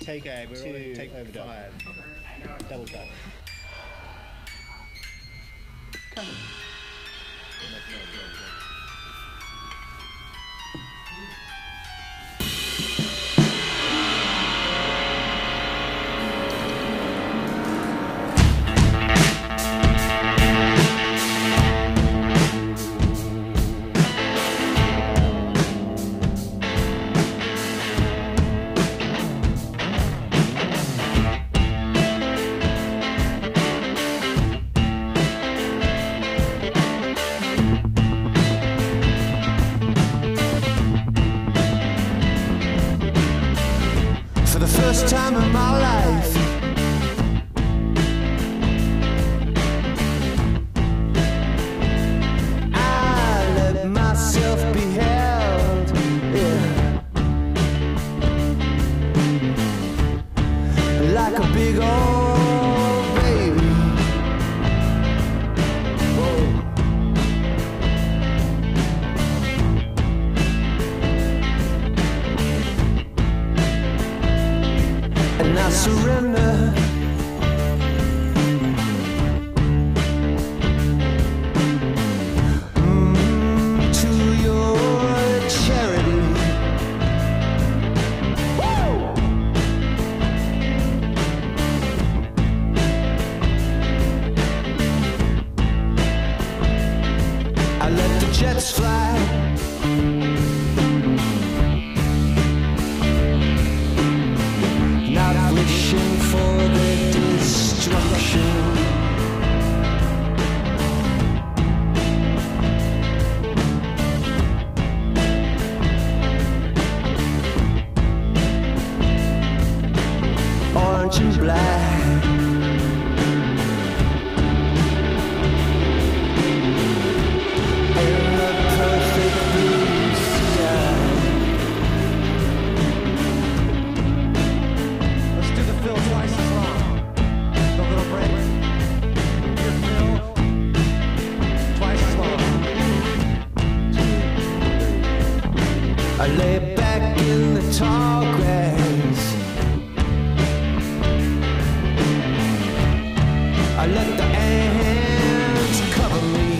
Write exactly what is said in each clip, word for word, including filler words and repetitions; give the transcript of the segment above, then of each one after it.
take okay, we're two, take overdub. Five. Double cut. Come on. For the first time in my life, I let myself be held, yeah, like a big old baby. Whoa. And I surrender mm, to your charity. Woo! I let the jets fly. Not wishing for their destruction. Orange and black, in the perfect blue sky. Let's do the fill twice as long. The little break. Your fill twice as long. I lay back in the tall grass. I let the ants cover me.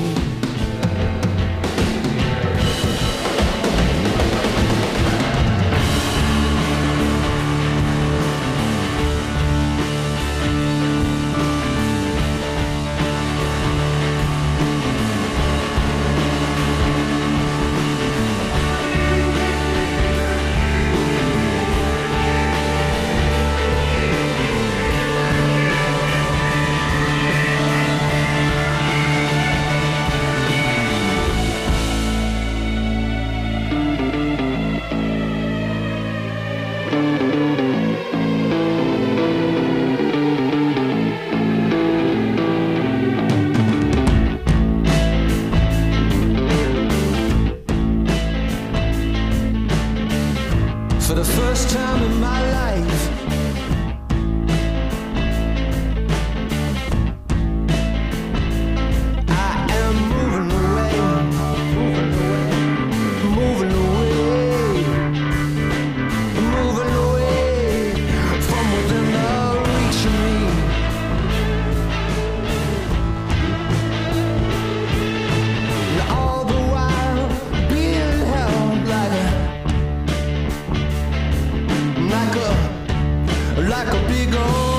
For the first time in my life, I am moving away, moving away, moving away, moving away from within the reach of me. And all the while being held like a Like a, like a big old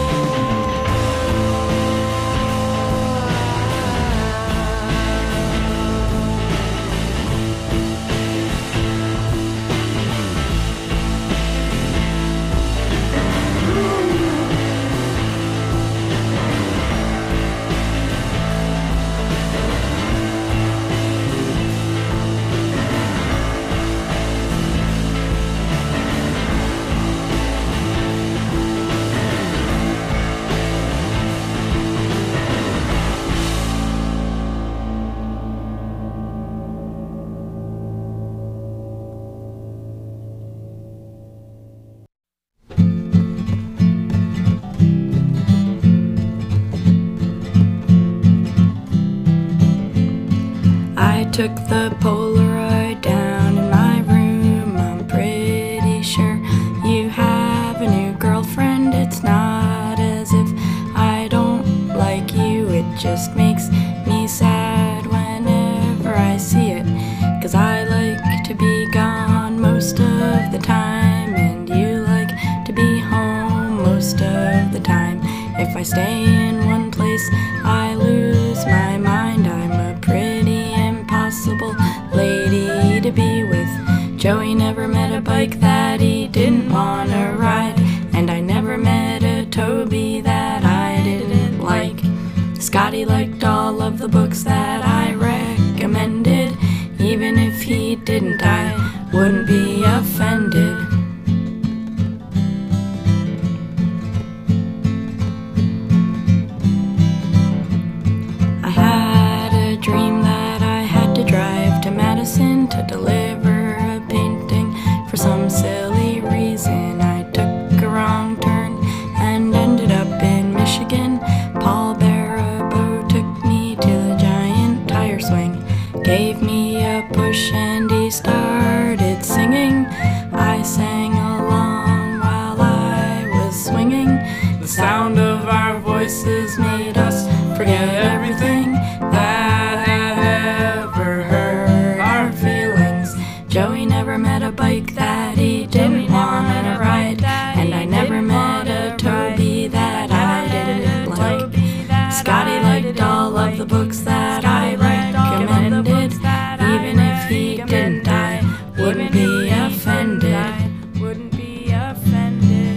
took the Polaroid down in my room. I'm pretty sure you have a new girlfriend. stay in one place, I lose my mind. I'm a pretty impossible lady to be with. Joey never met a bike that he didn't wanna ride, and I never met a Toby that I didn't like. Scotty liked all of the books that I recommended. Even if he didn't, I wouldn't be offended. I had a dream that I had to drive to Madison to deliver a painting. For some silly reason, I took a wrong turn and ended up in Michigan. Paul Barabo took me to the giant tire swing, gave me a push, and he started singing. I sang along while I was swinging. The sound of our voices made us forget everything that had ever hurt our feelings. Joey never met a bike that he didn't want to ride, and I never met a Toby that I didn't like. Scotty liked all of the books that I recommended. Even if he didn't, I wouldn't be offended. Wouldn't be offended.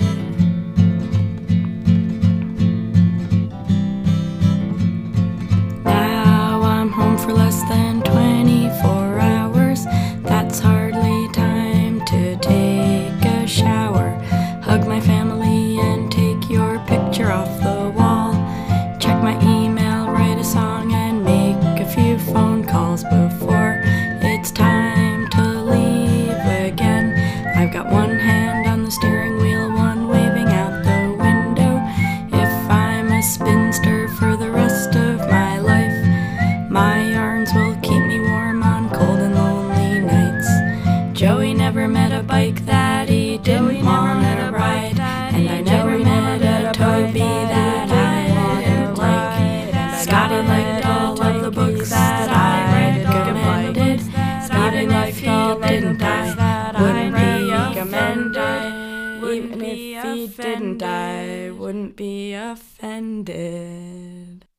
Now I'm home for less than twenty-four hours. That's hardly time to take a shower, hug my family, and take your picture off the wall. Check my email, write a song, and make a few phone calls before it's time to leave again. I've got one hand on the steering wheel, one waving out the window. If I'm a spinster for the rest of my life, my arms will keep me warm on cold and lonely nights. Joey never met a bike that he didn't want to ride, and I never met a Toby that I didn't like. Scotty liked all of the books that I recommended. Even if he didn't, I wouldn't be offended. Even if he didn't, I wouldn't be offended.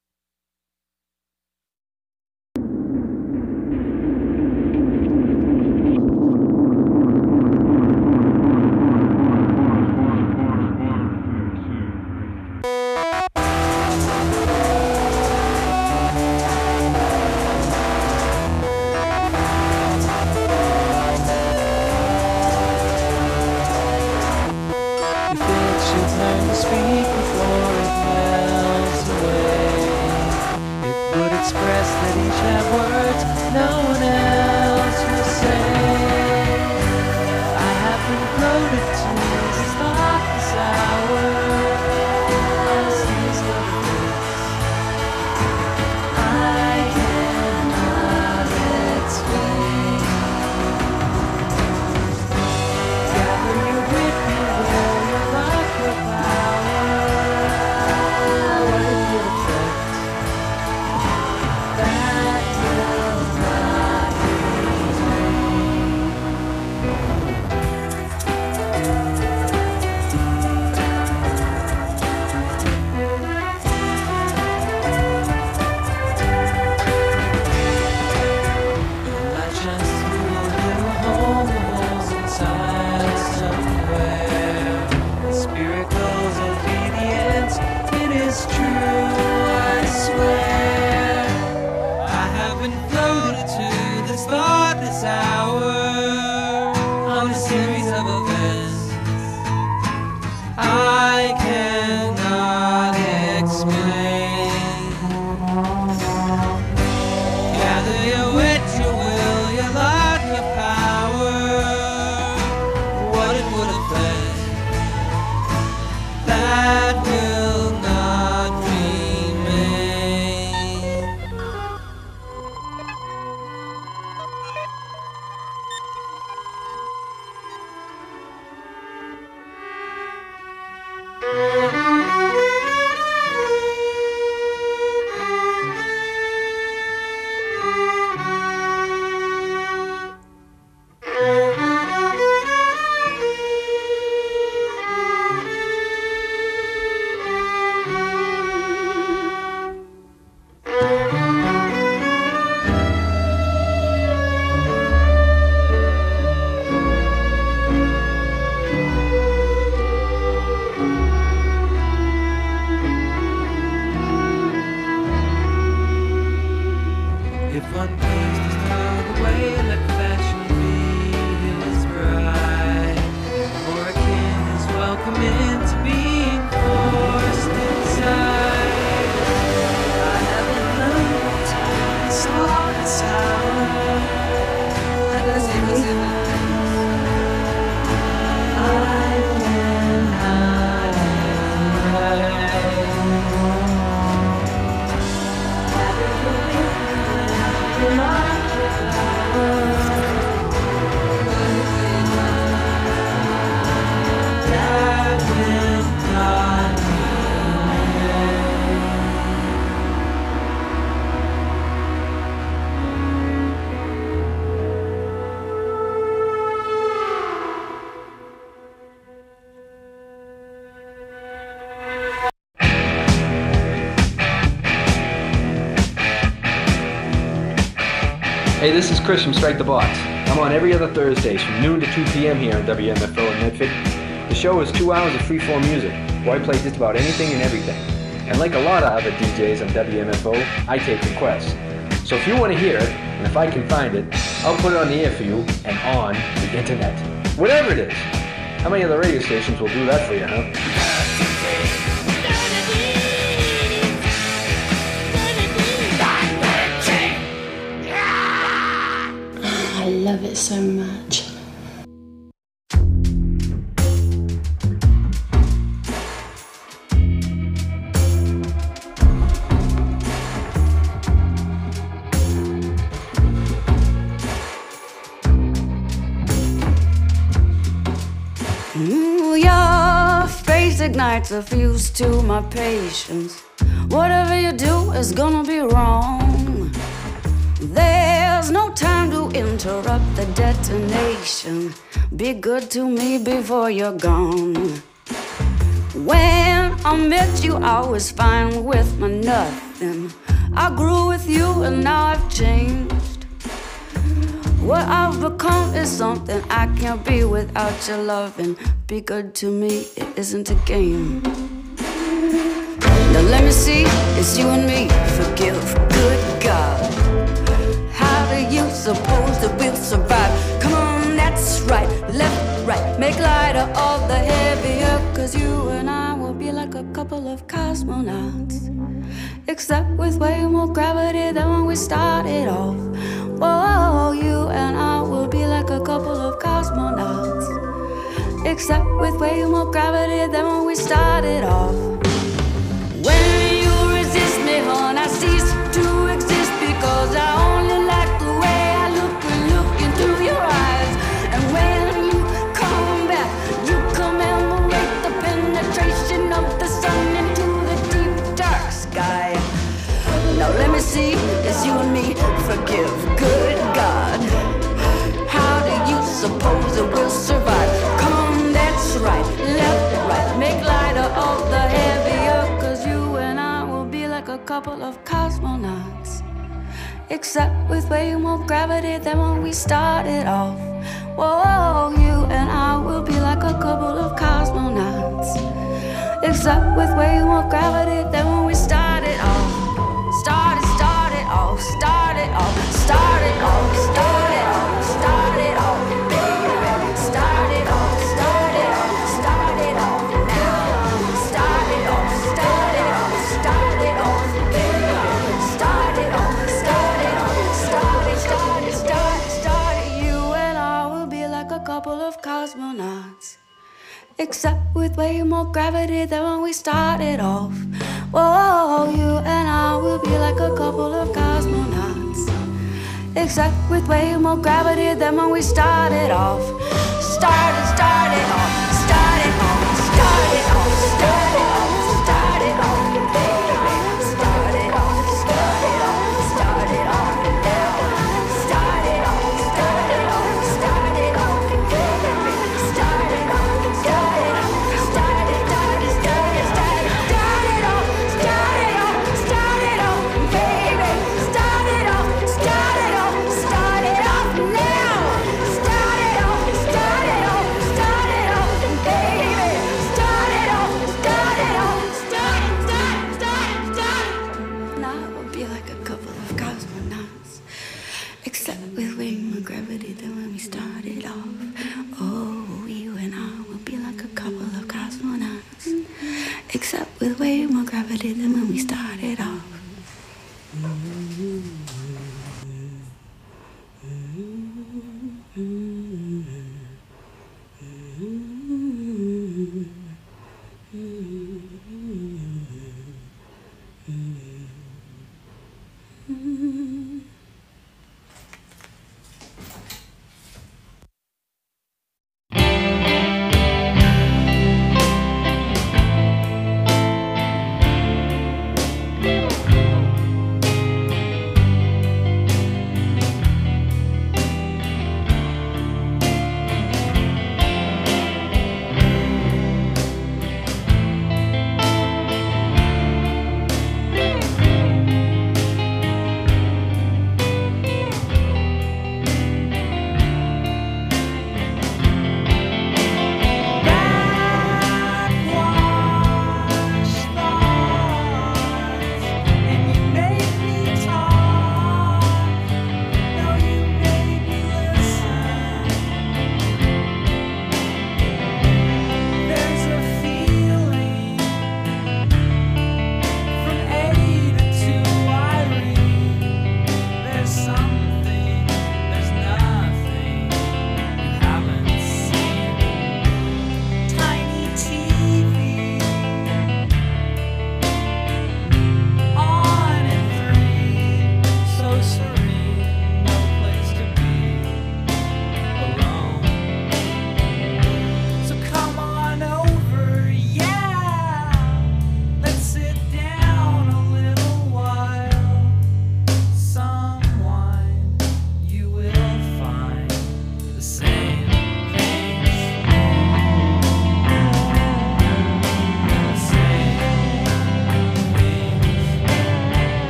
Learn to speak before it melts away. It would express that each have words no one else will say. I have been floated to this thoughtless hour. I see something I cannot explain. Gather you with me where your life will power. What it will affect, that will not Hey, this is Chris from Strike the Box. I'm on every other Thursdays from noon to two p.m. here on W M F O in Medford. The show is two hours of free-form music, where I play just about anything and everything. And like a lot of other D Js on W M F O, I take requests. So if you want to hear it, and if I can find it, I'll put it on the air for you and on the internet. Whatever it is. How many other radio stations will do that for you, huh? I love it so much. Ooh, your face ignites a fuse to my patience. Whatever you do is gonna be wrong. There's no time to interrupt the detonation. Be good to me before you're gone. When I met you, I was fine with my nothing. I grew with you and now I've changed. What I've become is something I can't be without your loving. Be good to me, it isn't a game. Now let me see, it's you and me. Forgive, good God. How do you suppose that we'll survive? Come on, that's right, left, right. Make light of all the heavier, cause you and I will be like a couple of cosmonauts. Except with way more gravity than when we started off. Whoa, you and I will be like a couple of cosmonauts. Except with way more gravity than when we started off. When you resist me, hon, I cease to exist because I only like the way I look when looking through your eyes. And when you come back, you commemorate the penetration of the sun into the deep dark sky. Now let me see, it's you and me. Forgive, good God. How do you suppose it will survive? Come on, that's right, left, right. Make light of all the heavier, cause you and I will be like a couple of cosmonauts. Except with way more gravity than when we started off. Whoa, you and I will be like a couple of cosmonauts. Except with way more gravity than when we started off. Started, started off, started off, started off, started off, started off, baby. Started off, started off, started off now. Started off, started off, started off, baby. Started off, started off, started, started, started, started. You and I will be like a couple of cosmonauts. Except with way more gravity than when we started off. Whoa, you and I will be like a couple of cosmonauts. Except with way more gravity than when we started off. Started, started off, started off, started off, started off, started off, baby. Started off, started off, started off now. Started off, started off, started off, baby. Started off, started off, started, started, started, started, started off, started off, started off, baby. Started off, started off, started off now. Started off, started off, started off, baby. Started off, started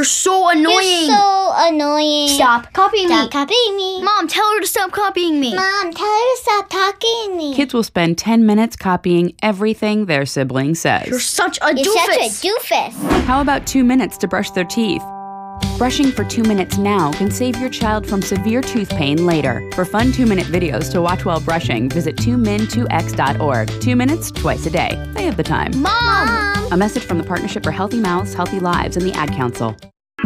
so annoying. You're so annoying. Stop copying Stop me. copying me. Mom, tell her to stop copying me. Mom, tell her to stop talking to me. Kids will spend ten minutes copying everything their sibling says. You're such a You're doofus. such a doofus. How about two minutes to brush their teeth? Brushing for two minutes now can save your child from severe tooth pain later. For fun two-minute videos to watch while brushing, visit two min two x dot org. Two minutes, twice a day. They have the time. Mom! A message from the Partnership for Healthy Mouths, Healthy Lives, and the Ad Council.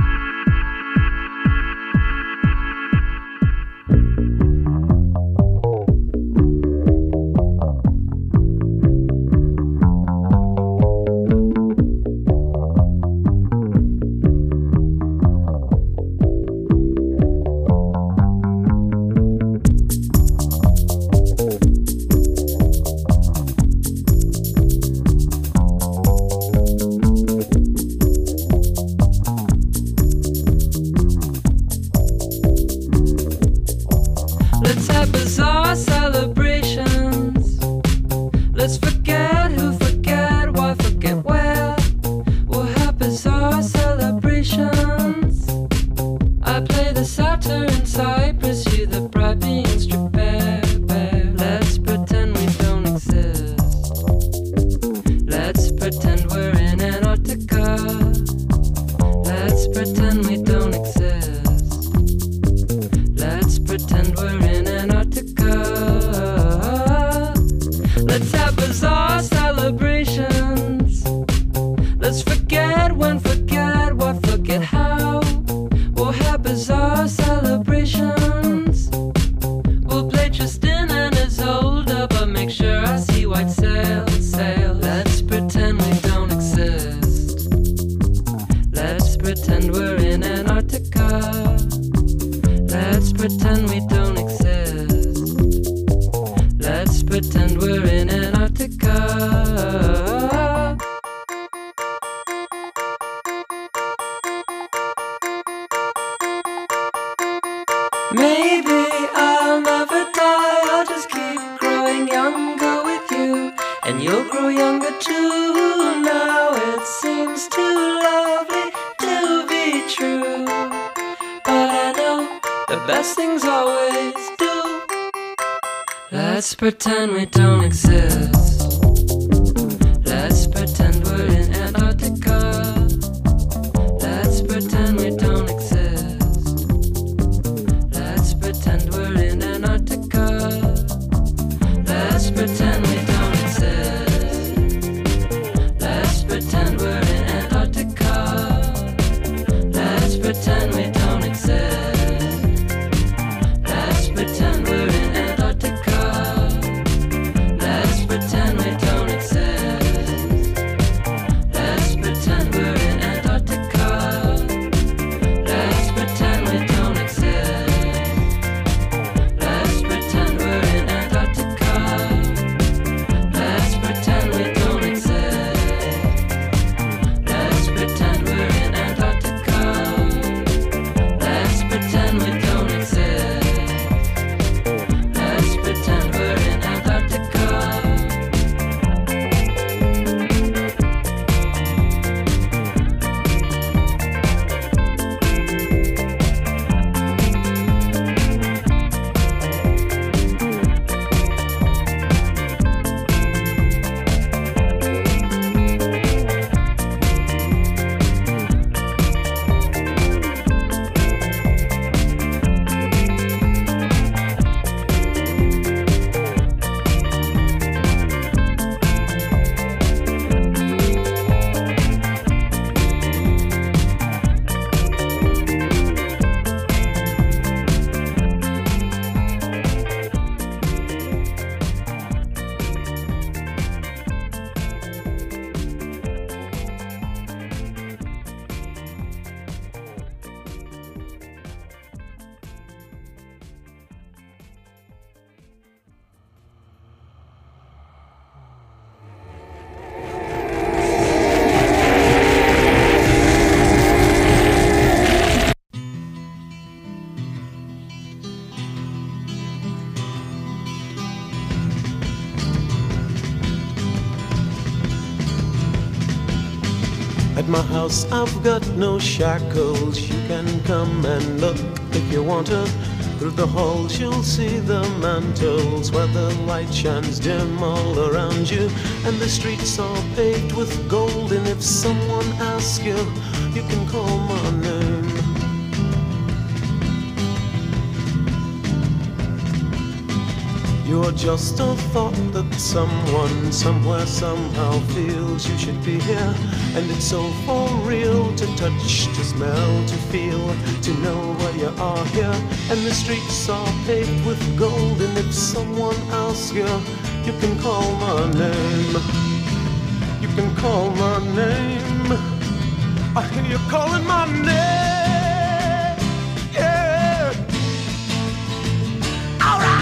Let's pretend we don't exist. Let's pretend we're in Antarctica. Let's pretend we don't exist. Let's pretend we're in Antarctica. Let's pretend we don't exist. Let's pretend we're in Antarctica. Let's pretend we don't exist. Let's pretend we're in Antarctica. Let's pretend we don't exist. house, I've got no shackles. You can come and look if you want to. Through the halls you'll see the mantles where the light shines dim all around you. And the streets are paved with gold, and if someone asks you, you can call my name. You're just a thought that someone, somewhere, somehow feels you should be here. And it's so for real to touch, to smell, to feel, to know why you are here. And the streets are paved with gold, and if someone asks you, you can call my name. You can call my name. I hear you calling my name. Yeah. All right.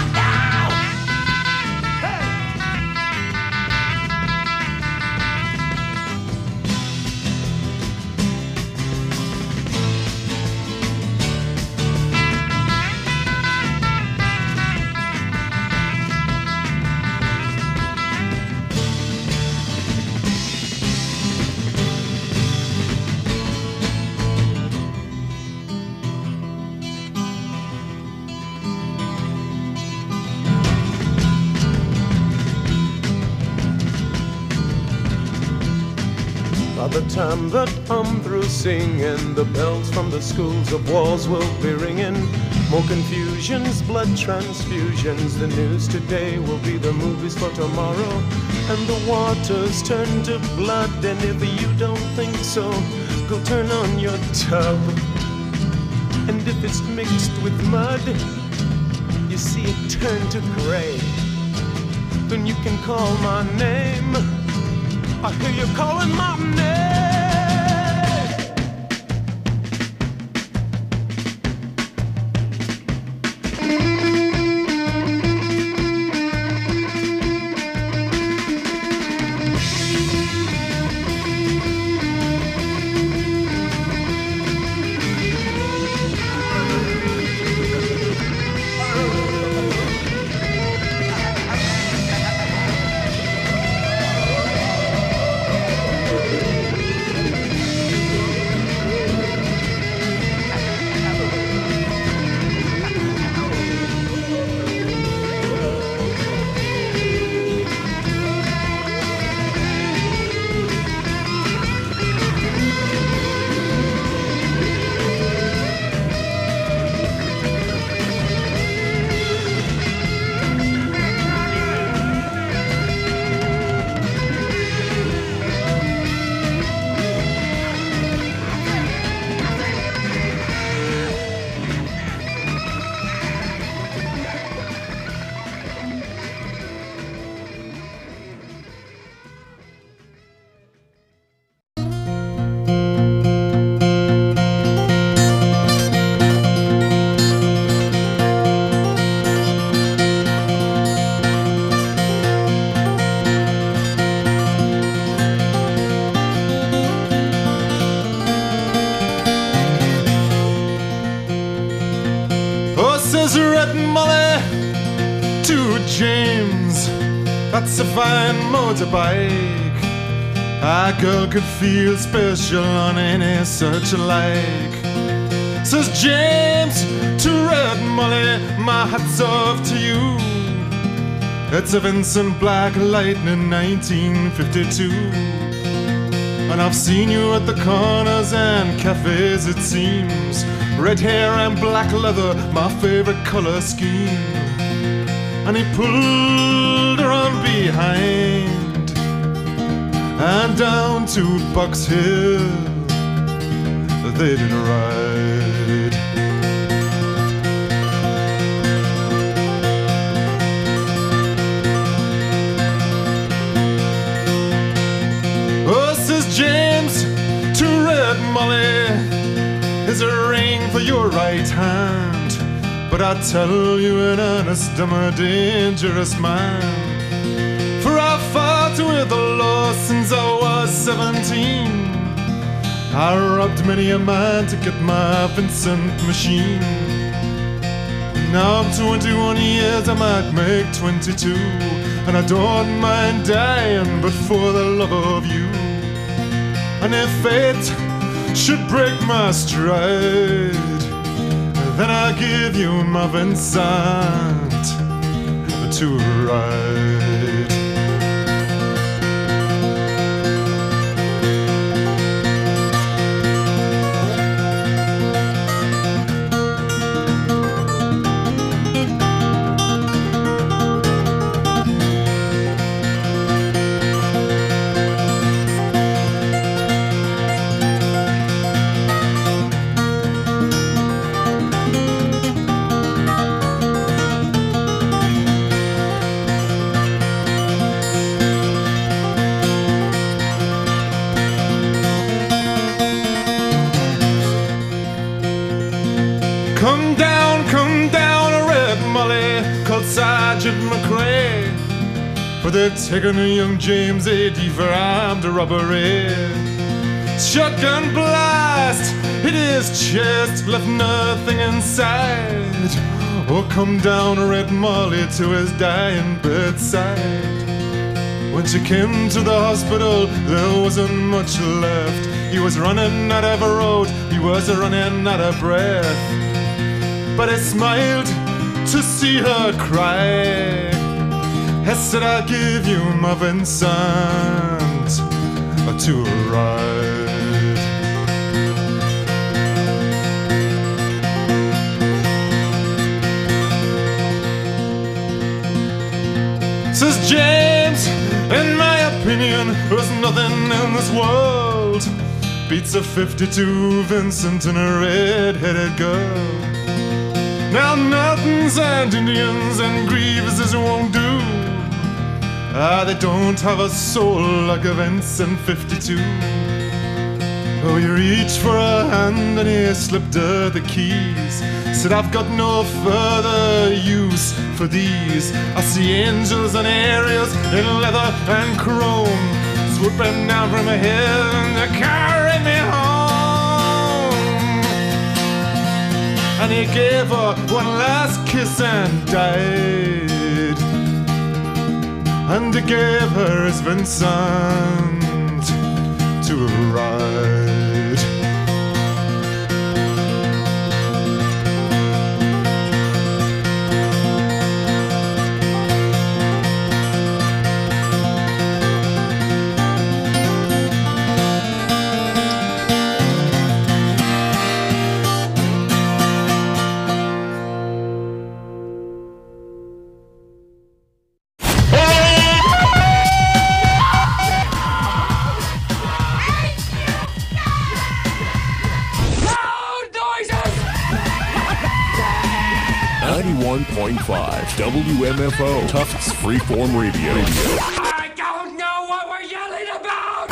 By the time that I'm through singing, the bells from the schools of walls will be ringing. More confusions, blood transfusions. The news today will be the movies for tomorrow. And the waters turn to blood, and if you don't think so, go turn on your tub. And if it's mixed with mud, you see it turn to gray. Then you can call my name. I hear you calling my name. That's a fine motorbike. A girl could feel special on any such like. Says James to Red Molly, my hat's off to you. It's a Vincent Black Lightning nineteen fifty-two. And I've seen you at the corners and cafes, it seems. Red hair and black leather, my favorite color scheme. And he pulled her on behind and down to Box Hill they did ride. Oh, says James to Red Molly, is a ring for your right hand. But I tell you in earnest, I'm a dangerous man. For I fought with the law since I was seventeen. I robbed many a man to get my Vincent machine. Now I'm twenty-one years, I might make twenty-two. And I don't mind dying, but for the love of you. And if fate should break my stride, then I'll give you my Vincent to ride. Come down, come down, a red molly called Sergeant McRae, for they've taken a young James A D for armed robbery. Shotgun blast hit his chest, left nothing inside. Oh, come down, a red molly, to his dying bedside. When she came to the hospital, there wasn't much left. He was running out of a road, he was running out of breath. But I smiled to see her cry. I said, I'll give you my Vincent to ride. Says James, in my opinion, there's nothing in this world beats a fifty-two Vincent and a red-headed girl. Now mountains and Indians and Grievases won't do. Ah, they don't have a soul like a Vincent fifty-two. Oh, he reached for a hand and he slipped her the keys. Said, I've got no further use for these. I see angels and aerials in leather and chrome, swooping down from heaven to carry me home. And he gave her one last kiss and died. And he gave her his Vincent to ride. ninety-one point five W M F O Tufts Freeform Radio. I don't know what we're yelling about!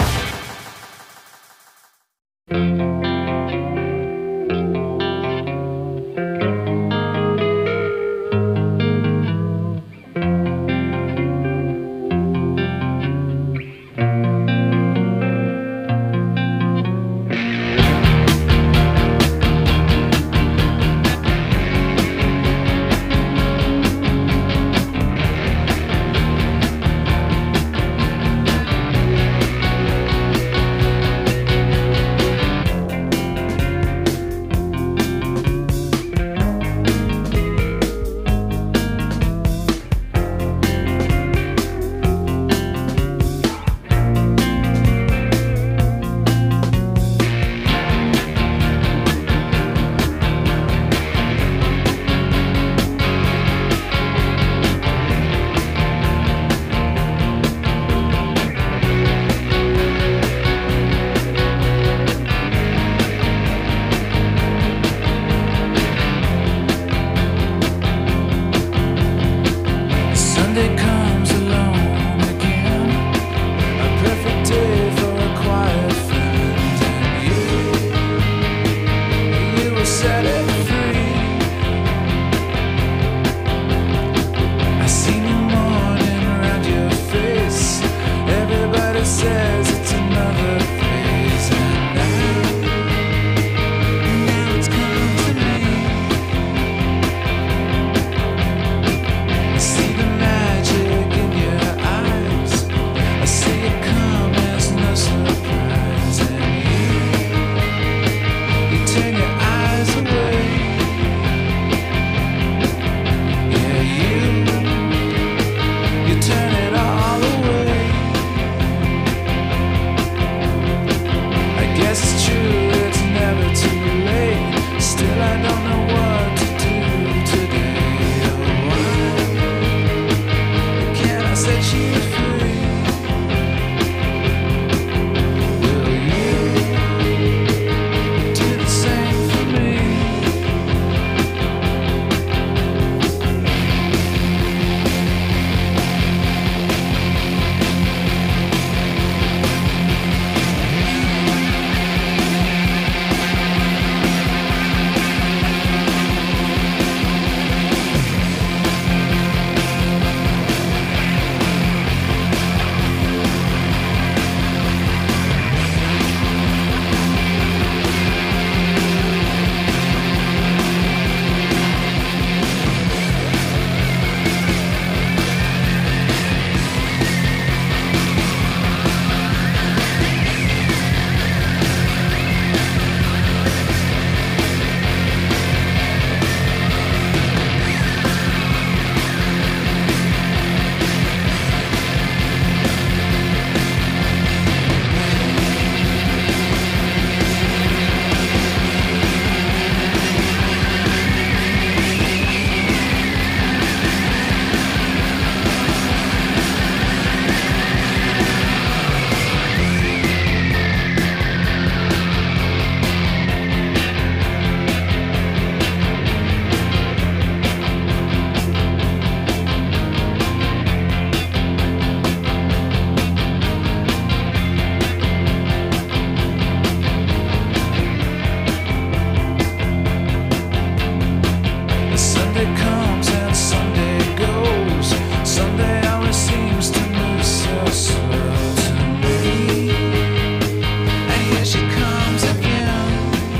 Sunday comes and Sunday goes. Sunday always seems to move so slow to me. And here she comes again.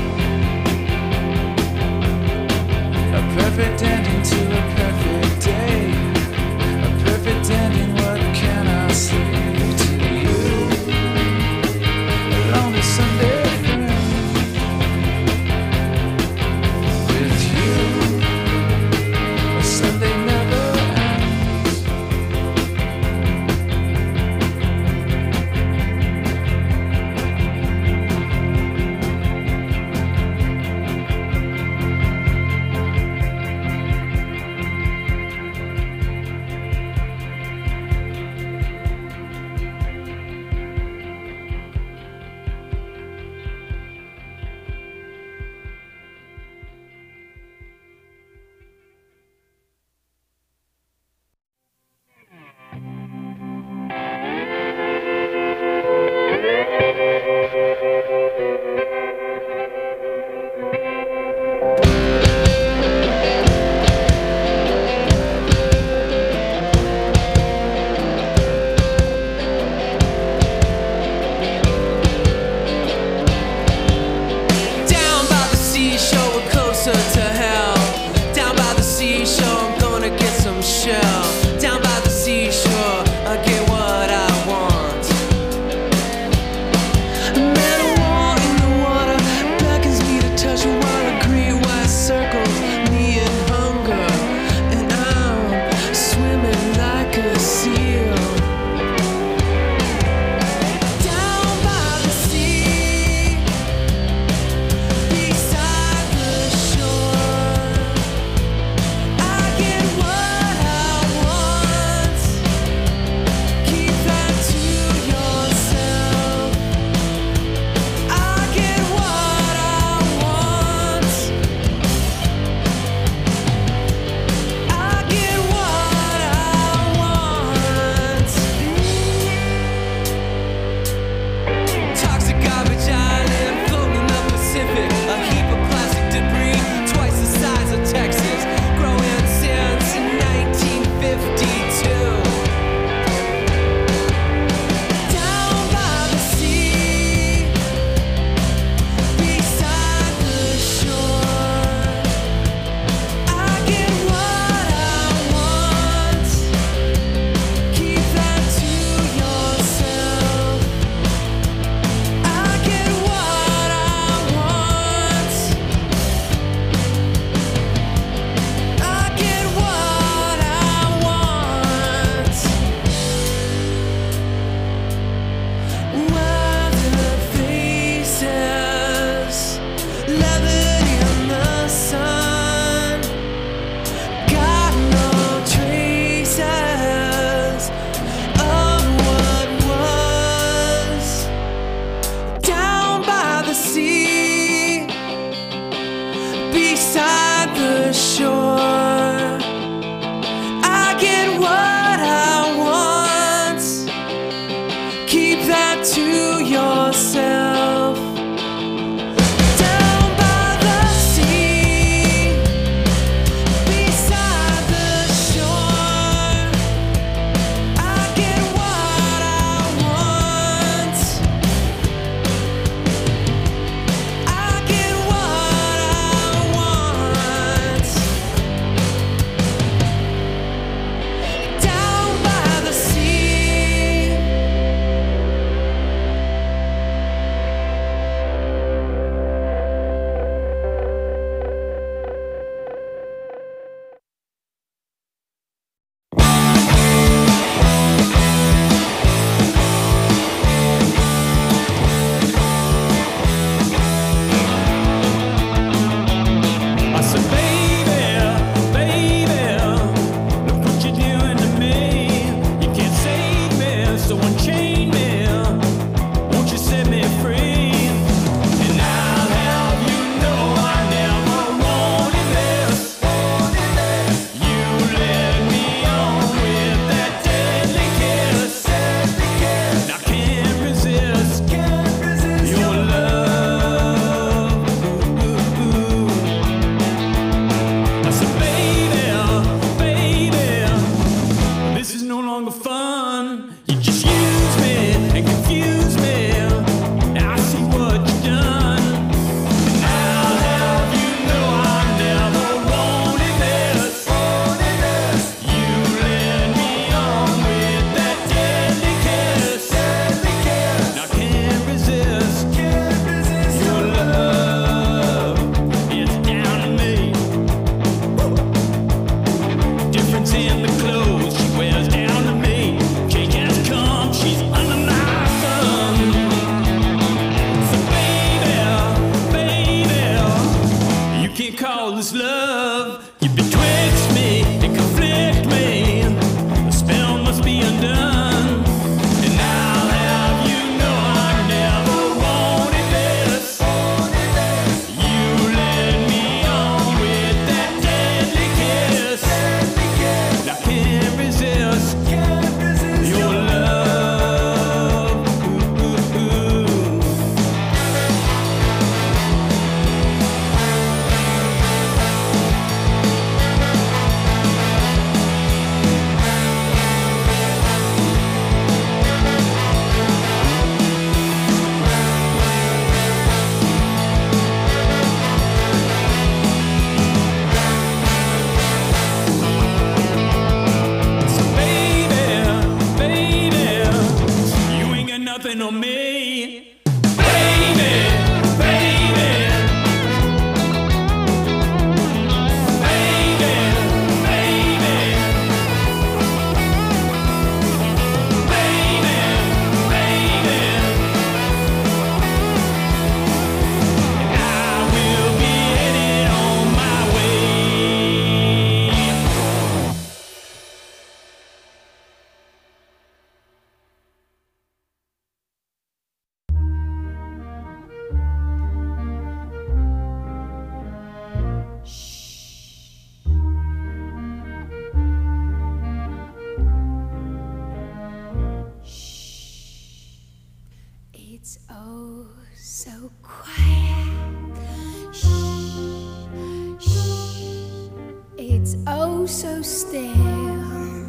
A perfect ending to a perfect day. A perfect ending, what can I say to you? A lonely Sunday friend. With you, a Sunday never ends. Down by the seashore, we're closer to hell. Down by the seashore, I'm gonna get some shell. Down by the seashore, I get what I want. A man of war in the water beckons me to touch while a great white circles me in hunger. And I'm swimming like a seal. Down by the sea, beside the shore, I get what I want. Keep that to yourself. I get what I want. I get what I want. Toxic garbage island floating in the Pacific. A heap of plastic debris, twice the size of Texas. Growing since nineteen fifty-two. Down by the sea, beside the shore, I get what I want. Keep that to yourself. I get what I want. I get what I want. Weathered faces, leathered in the sun. Got no traces of what was. Down by the sea, beside the shore, I get what I want. Keep that to yourself. Down by the sea, beside the shore, I get what I want. I get what I want. love. You betwixt me and conflict me. The spell must be undone. And I'll have you know I never wanted this. You led me on with that deadly kiss. I can't resist your love. Ooh, ooh, ooh. So baby, baby, you ain't got nothing on me. Baby, baby, baby, baby, baby, baby. And I will be headed on my way. It's oh so quiet. Shh, shh. It's oh so still.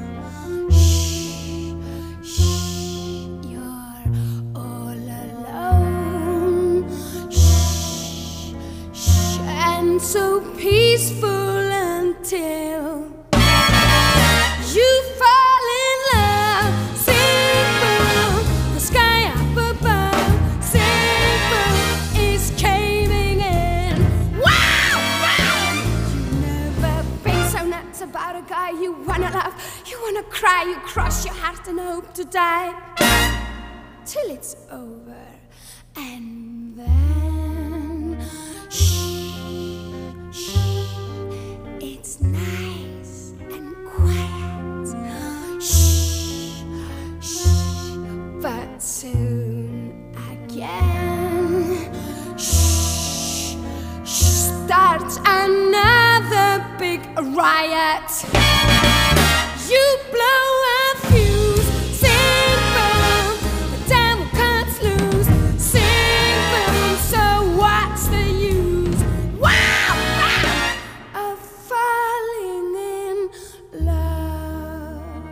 Shh, shh. You're all alone. Shh, shh. And so peaceful until you fall in love. Sing boom, the sky up above. Sing boom is caving in. Wow, wow. You never been so nuts about a guy you wanna love. You wanna cry, you cross your heart and hope to die till it's over. And then shh, shh. It's nice and quiet. Shh, shh. But soon again, shh, shh. Starts another big riot. You blow a fuse. Sing boom, the devil cuts loose. Sing boom, so what's the use? Wow, wow, of falling in love.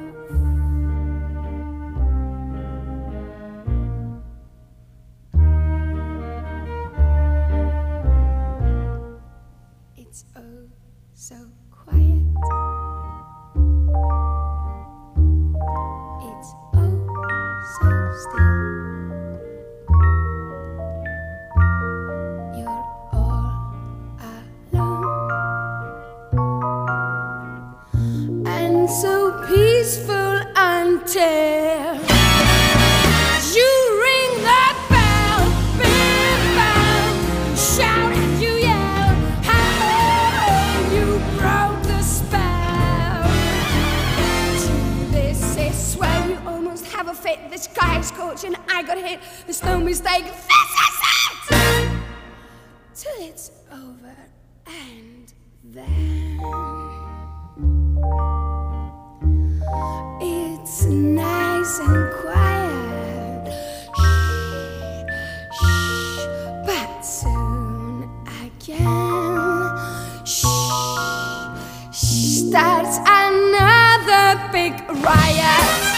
It's oh so quiet. It's oh so still. You're all alone. And so peaceful until you ring that bell. Big bell. Shout and you yell. How you broke the spell. To this is where you almost have a fit. The sky is scorching, I got hit. There's no mistake. This is it. Till it's over. And then it's nice and quiet. Shh, shh. But soon again, shh, shh. Starts another big riot.